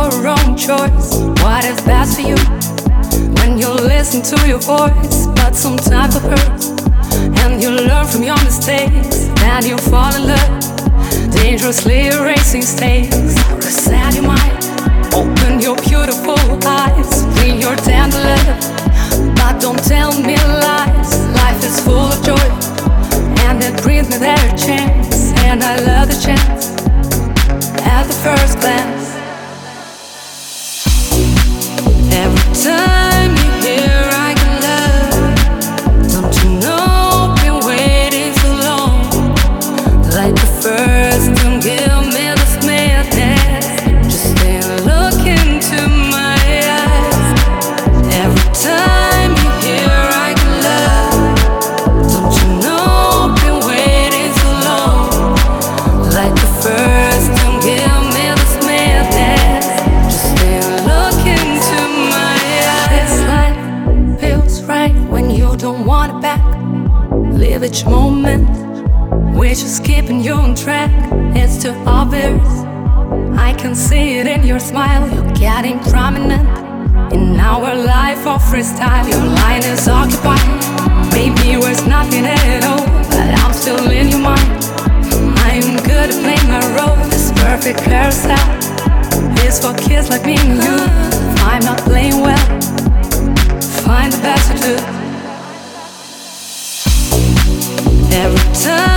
your own choice. What is best for you when you listen to your voice? But sometimes it hurts, and you learn from your mistakes. Then you fall in love, dangerously erasing stakes. Reset your mind, open your beautiful eyes, clean your tender love, but don't tell me lies. Life is full of joy, and it brings me their chance, and I love the chance at the first glance. Every time you hear I can love, don't you know I've been waiting so long? Like the first to give me this madness, just stay and look into my eyes. Every time you hear I can love, don't you know I've been waiting so long? Like the first to give me this madness, just stay and look into my eyes. This life feels right when you don't want it back. Live each moment, we're just keeping you on track. It's too obvious, I can see it in your smile. You're getting prominent in our life of freestyle. Your line is occupied, maybe there's nothing at all, but I'm still in your mind. I'm good at playing my role. This perfect carousel is for kids like me and you. If I'm not playing well, find the best to do. Every time